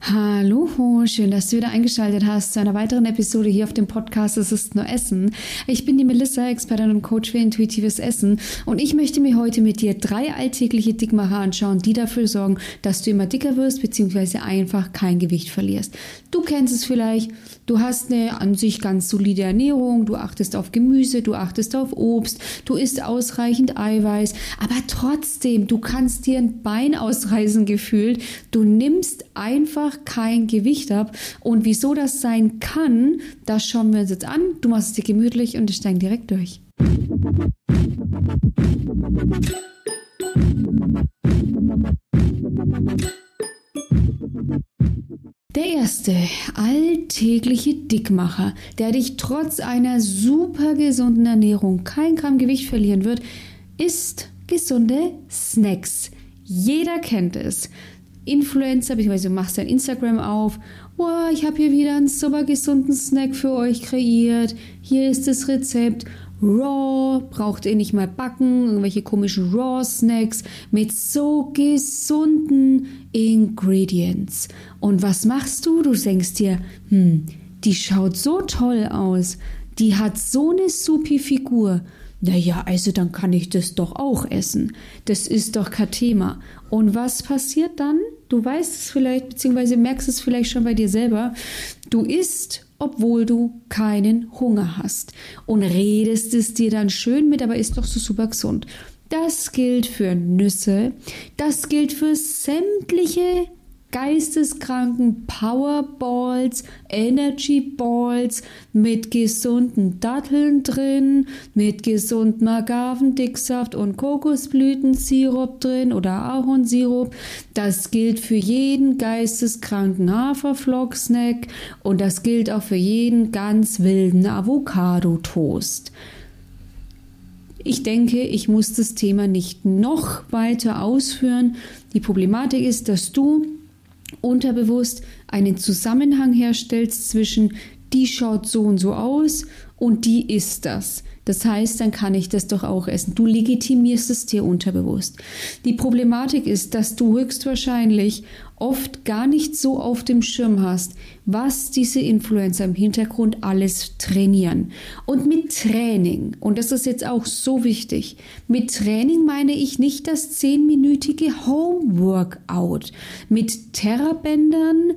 Hallo, schön, dass du wieder eingeschaltet hast zu einer weiteren Episode hier auf dem Podcast Es ist nur Essen. Ich bin die Melissa, Expertin und Coach für intuitives Essen, und ich möchte mir heute mit dir 3 alltägliche Dickmacher anschauen, die dafür sorgen, dass du immer dicker wirst bzw. einfach kein Gewicht verlierst. Du kennst es vielleicht, du hast eine an sich ganz solide Ernährung, du achtest auf Gemüse, du achtest auf Obst, du isst ausreichend Eiweiß, aber trotzdem, du kannst dir ein Bein ausreißen gefühlt, du nimmst einfach kein Gewicht ab. Und wieso das sein kann, das schauen wir uns jetzt an. Du machst es dir gemütlich und wir steigen direkt durch. Der erste alltägliche Dickmacher, der dich trotz einer super gesunden Ernährung kein Gramm Gewicht verlieren wird, ist gesunde Snacks. Jeder kennt es. Influencer, beziehungsweise du machst dein Instagram auf. Wow, ich habe hier wieder einen super gesunden Snack für euch kreiert. Hier ist das Rezept. Raw, braucht ihr nicht mal backen, irgendwelche komischen Raw-Snacks mit so gesunden Ingredients. Und was machst du? Du denkst dir, die schaut so toll aus, die hat so eine supi Figur. Naja, also dann kann ich das doch auch essen. Das ist doch kein Thema. Und was passiert dann? Du weißt es vielleicht, beziehungsweise merkst es vielleicht schon bei dir selber. Du isst, obwohl du keinen Hunger hast. Und redest es dir dann schön mit, aber ist doch so super gesund. Das gilt für Nüsse. Das gilt für sämtliche geisteskranken Powerballs, Energy Balls mit gesunden Datteln drin, mit gesundem Agavendicksaft und Kokosblütensirup drin oder Ahornsirup. Das gilt für jeden geisteskranken Haferflock-Snack und das gilt auch für jeden ganz wilden Avocado-Toast. Ich denke, ich muss das Thema nicht noch weiter ausführen. Die Problematik ist, dass du unterbewusst einen Zusammenhang herstellst zwischen die schaut so und so aus und die isst das. Das heißt, dann kann ich das doch auch essen. Du legitimierst es dir unterbewusst. Die Problematik ist, dass du höchstwahrscheinlich oft gar nicht so auf dem Schirm hast, was diese Influencer im Hintergrund alles trainieren. Und mit Training, und das ist jetzt auch so wichtig, mit Training meine ich nicht das 10-minütige Home-Workout mit Terrabändern,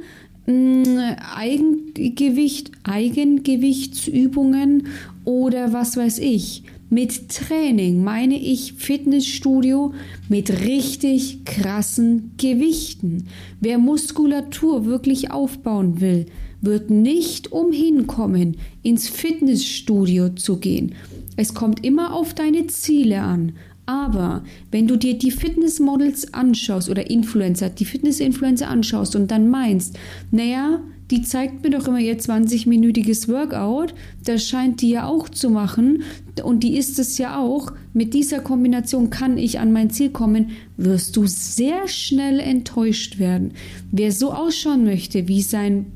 Eigengewichtsübungen oder was weiß ich. Mit Training meine ich Fitnessstudio mit richtig krassen Gewichten. Wer Muskulatur wirklich aufbauen will, wird nicht umhin kommen, ins Fitnessstudio zu gehen. Es kommt immer auf deine Ziele an. Aber wenn du dir die Fitnessmodels anschaust oder Influencer, die Fitness-Influencer anschaust und dann meinst, naja, die zeigt mir doch immer ihr 20-minütiges Workout, das scheint die ja auch zu machen und die ist es ja auch, mit dieser Kombination kann ich an mein Ziel kommen, wirst du sehr schnell enttäuscht werden. Wer so ausschauen möchte wie sein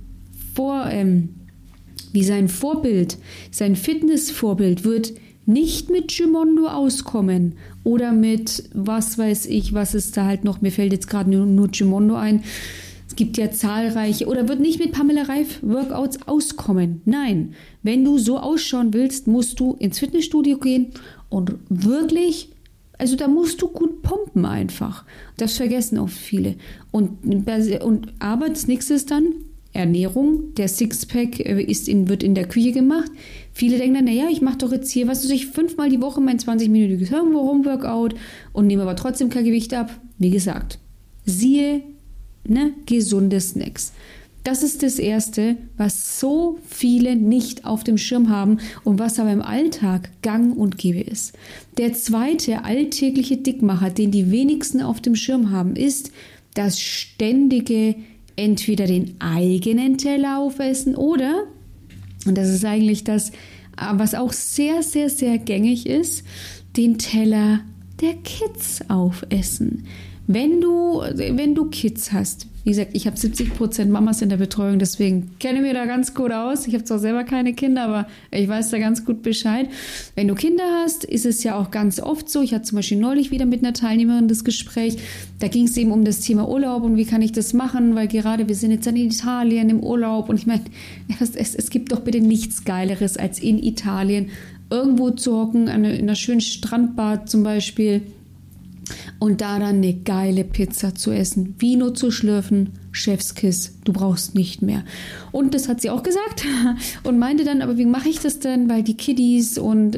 Vorbild, sein Fitnessvorbild, wird nicht mit Gymondo auskommen oder mit was weiß ich, was ist da halt noch, mir fällt jetzt gerade nur Gymondo ein. Es gibt ja zahlreiche, oder wird nicht mit Pamela Reif Workouts auskommen. Nein, wenn du so ausschauen willst, musst du ins Fitnessstudio gehen und wirklich, also da musst du gut pumpen einfach. Das vergessen oft viele. Aber das nächste ist dann Ernährung. Der Sixpack wird in der Küche gemacht. Viele denken dann, naja, ich mache doch jetzt hier, 5-mal die Woche mein 20-minütiges Home-Workout und nehme aber trotzdem kein Gewicht ab. Wie gesagt, siehe, gesunde Snacks. Das ist das Erste, was so viele nicht auf dem Schirm haben und was aber im Alltag gang und gäbe ist. Der zweite alltägliche Dickmacher, den die wenigsten auf dem Schirm haben, ist das ständige entweder den eigenen Teller aufessen oder, und das ist eigentlich das, was auch sehr, sehr, sehr gängig ist, den Teller der Kids aufessen. wenn du Kids hast, wie gesagt, ich habe 70% Mamas in der Betreuung, deswegen kenne ich mich da ganz gut aus. Ich habe zwar selber keine Kinder, aber ich weiß da ganz gut Bescheid. Wenn du Kinder hast, ist es ja auch ganz oft so. Ich hatte zum Beispiel neulich wieder mit einer Teilnehmerin das Gespräch. Da ging es eben um das Thema Urlaub und wie kann ich das machen, weil gerade wir sind jetzt in Italien im Urlaub und ich meine, es gibt doch bitte nichts Geileres, als in Italien irgendwo zu hocken, in einer schönen Strandbad zum Beispiel, und da dann eine geile Pizza zu essen, Vino zu schlürfen, Chefskiss, du brauchst nicht mehr. Und das hat sie auch gesagt und meinte dann, aber wie mache ich das denn, weil die Kiddies und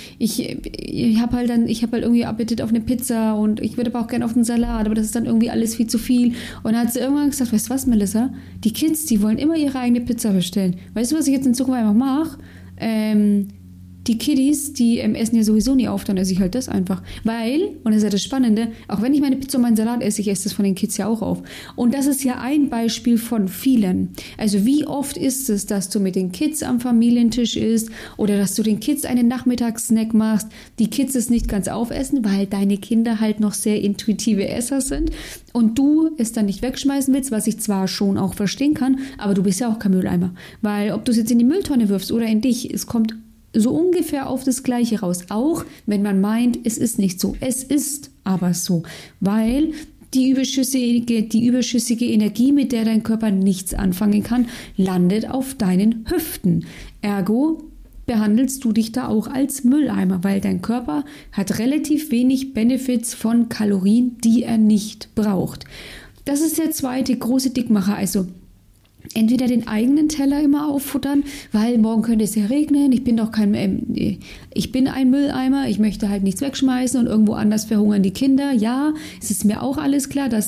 ich habe halt irgendwie Appetit auf eine Pizza und ich würde aber auch gerne auf einen Salat, aber das ist dann irgendwie alles viel zu viel. Und dann hat sie irgendwann gesagt, weißt du was, Melissa, die Kids, die wollen immer ihre eigene Pizza bestellen. Weißt du, was ich jetzt in Zukunft einfach mache? Die Kiddies, die essen ja sowieso nie auf, dann esse ich halt das einfach. Weil, und das ist ja das Spannende, auch wenn ich meine Pizza und meinen Salat esse, ich esse das von den Kids ja auch auf. Und das ist ja ein Beispiel von vielen. Also wie oft ist es, dass du mit den Kids am Familientisch isst oder dass du den Kids einen Nachmittagssnack machst, die Kids es nicht ganz aufessen, weil deine Kinder halt noch sehr intuitive Esser sind und du es dann nicht wegschmeißen willst, was ich zwar schon auch verstehen kann, aber du bist ja auch kein Mülleimer. Weil ob du es jetzt in die Mülltonne wirfst oder in dich, es kommt so ungefähr auf das Gleiche raus. Auch wenn man meint, es ist nicht so. Es ist aber so, weil die überschüssige Energie, mit der dein Körper nichts anfangen kann, landet auf deinen Hüften. Ergo behandelst du dich da auch als Mülleimer, weil dein Körper hat relativ wenig Benefits von Kalorien, die er nicht braucht. Das ist der zweite große Dickmacher, also entweder den eigenen Teller immer auffuttern, weil morgen könnte es ja regnen, ich bin ein Mülleimer, ich möchte halt nichts wegschmeißen und irgendwo anders verhungern die Kinder. Ja, es ist mir auch alles klar, dass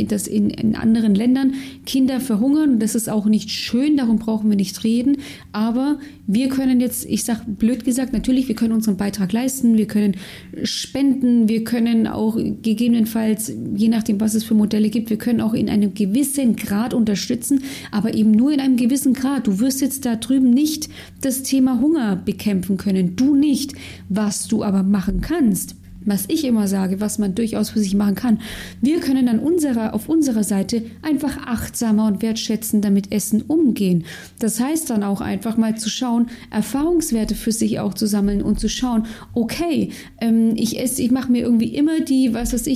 in anderen Ländern Kinder verhungern und das ist auch nicht schön, darum brauchen wir nicht reden, aber wir können jetzt, ich sage blöd gesagt, natürlich, wir können unseren Beitrag leisten, wir können spenden, wir können auch gegebenenfalls, je nachdem, was es für Modelle gibt, wir können auch in einem gewissen Grad unterstützen, aber eben nur in einem gewissen Grad. Du wirst jetzt da drüben nicht das Thema Hunger bekämpfen können, du nicht. Was du aber machen kannst, was ich immer sage, was man durchaus für sich machen kann, wir können dann auf unserer Seite einfach achtsamer und wertschätzender mit Essen umgehen. Das heißt dann auch einfach mal zu schauen, Erfahrungswerte für sich auch zu sammeln und zu schauen, okay, ich mache mir irgendwie immer die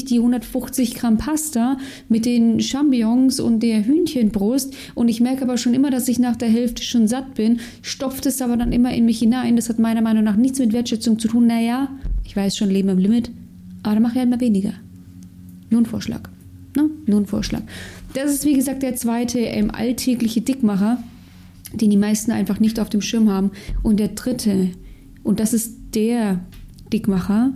150 Gramm Pasta mit den Champignons und der Hühnchenbrust und ich merke aber schon immer, dass ich nach der Hälfte schon satt bin, stopft es aber dann immer in mich hinein. Das hat meiner Meinung nach nichts mit Wertschätzung zu tun. Naja, ich weiß schon, Leben am Limit, aber dann mache ich halt mal weniger. Nur ein Vorschlag. Ne? Nur ein Vorschlag. Das ist, wie gesagt, der zweite alltägliche Dickmacher, den die meisten einfach nicht auf dem Schirm haben. Und der dritte, und das ist der Dickmacher,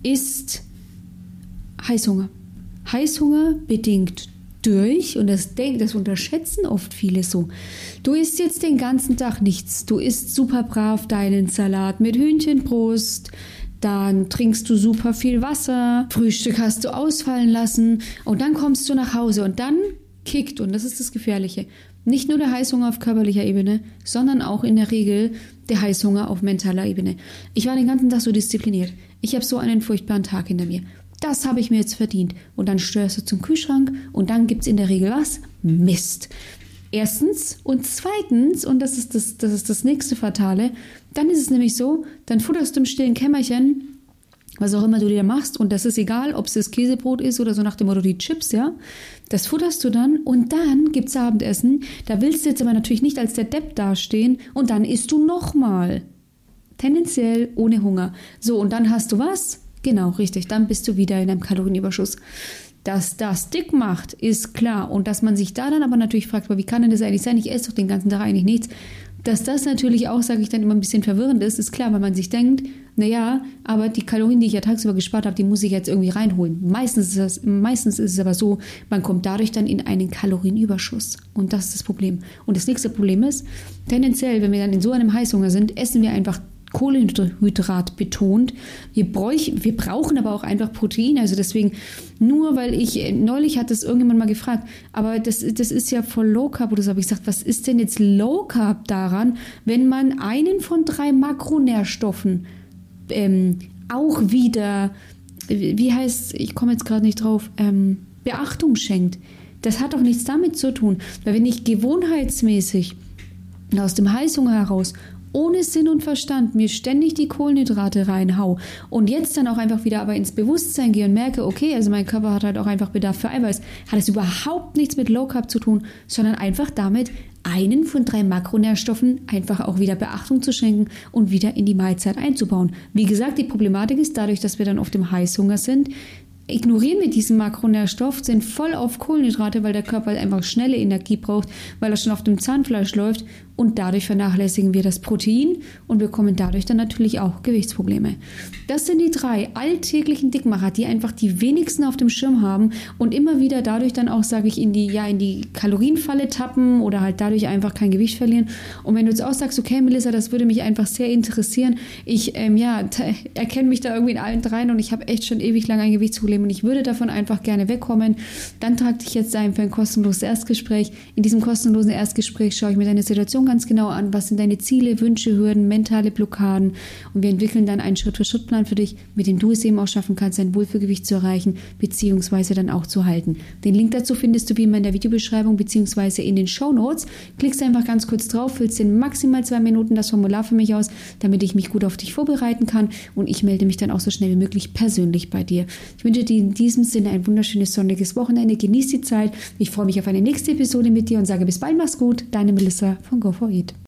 ist Heißhunger. Heißhunger bedingt durch, und das unterschätzen oft viele so. Du isst jetzt den ganzen Tag nichts. Du isst super brav deinen Salat mit Hühnchenbrust, dann trinkst du super viel Wasser, Frühstück hast du ausfallen lassen und dann kommst du nach Hause und dann kickt, und das ist das Gefährliche, nicht nur der Heißhunger auf körperlicher Ebene, sondern auch in der Regel der Heißhunger auf mentaler Ebene. Ich war den ganzen Tag so diszipliniert. Ich habe so einen furchtbaren Tag hinter mir. Das habe ich mir jetzt verdient. Und dann steuerst du zum Kühlschrank und dann gibt es in der Regel was? Mist. Erstens und zweitens, und das ist das nächste Fatale, dann ist es nämlich so, dann futterst du im stillen Kämmerchen, was auch immer du dir machst, und das ist egal, ob es das Käsebrot ist oder so nach dem Motto die Chips, ja, das futterst du dann und dann gibt's Abendessen, da willst du jetzt aber natürlich nicht als der Depp dastehen und dann isst du nochmal. Tendenziell ohne Hunger. So, und dann hast du was? Genau, richtig, dann bist du wieder in einem Kalorienüberschuss. Dass das dick macht, ist klar. Und dass man sich da dann aber natürlich fragt, wie kann denn das eigentlich sein? Ich esse doch den ganzen Tag eigentlich nichts. Dass das natürlich auch, sage ich dann, immer ein bisschen verwirrend ist klar, weil man sich denkt, naja, aber die Kalorien, die ich ja tagsüber gespart habe, die muss ich jetzt irgendwie reinholen. Meistens ist es aber so, man kommt dadurch dann in einen Kalorienüberschuss. Und das ist das Problem. Und das nächste Problem ist, tendenziell, wenn wir dann in so einem Heißhunger sind, essen wir einfach Kohlenhydrat betont. Wir brauchen aber auch einfach Protein. Also deswegen, nur weil neulich hat das irgendjemand mal gefragt, aber das ist ja voll Low Carb oder so. Aber ich gesagt, was ist denn jetzt Low Carb daran, wenn man einen von 3 Makronährstoffen auch wieder, wie heißt, ich komme jetzt gerade nicht drauf, Beachtung schenkt. Das hat doch nichts damit zu tun, weil wenn ich gewohnheitsmäßig aus dem Heißhunger heraus ohne Sinn und Verstand mir ständig die Kohlenhydrate reinhau und jetzt dann auch einfach wieder aber ins Bewusstsein gehe und merke, okay, also mein Körper hat halt auch einfach Bedarf für Eiweiß, hat es überhaupt nichts mit Low Carb zu tun, sondern einfach damit, einen von 3 Makronährstoffen einfach auch wieder Beachtung zu schenken und wieder in die Mahlzeit einzubauen. Wie gesagt, die Problematik ist dadurch, dass wir dann auf dem Heißhunger sind, ignorieren wir diesen Makronährstoff, sind voll auf Kohlenhydrate, weil der Körper halt einfach schnelle Energie braucht, weil er schon auf dem Zahnfleisch läuft und dadurch vernachlässigen wir das Protein und bekommen dadurch dann natürlich auch Gewichtsprobleme. Das sind die 3 alltäglichen Dickmacher, die einfach die wenigsten auf dem Schirm haben und immer wieder dadurch dann auch, sage ich, in die Kalorienfalle tappen oder halt dadurch einfach kein Gewicht verlieren. Und wenn du jetzt auch sagst, okay, Melissa, das würde mich einfach sehr interessieren, ich erkenne mich da irgendwie in allen 3 und ich habe echt schon ewig lang ein Gewichtsproblem und ich würde davon einfach gerne wegkommen, dann trag dich jetzt ein für ein kostenloses Erstgespräch. In diesem kostenlosen Erstgespräch schaue ich mir deine Situation ganz genau an, was sind deine Ziele, Wünsche, Hürden, mentale Blockaden und wir entwickeln dann einen Schritt-für-Schritt-Plan für dich, mit dem du es eben auch schaffen kannst, dein Wohlfühlgewicht zu erreichen, beziehungsweise dann auch zu halten. Den Link dazu findest du wie immer in der Videobeschreibung, beziehungsweise in den Shownotes. Klickst einfach ganz kurz drauf, füllst in maximal 2 Minuten das Formular für mich aus, damit ich mich gut auf dich vorbereiten kann und ich melde mich dann auch so schnell wie möglich persönlich bei dir. Ich wünsche dir in diesem Sinne ein wunderschönes sonniges Wochenende, genieß die Zeit. Ich freue mich auf eine nächste Episode mit dir und sage bis bald, mach's gut, deine Melissa von Go4Eat.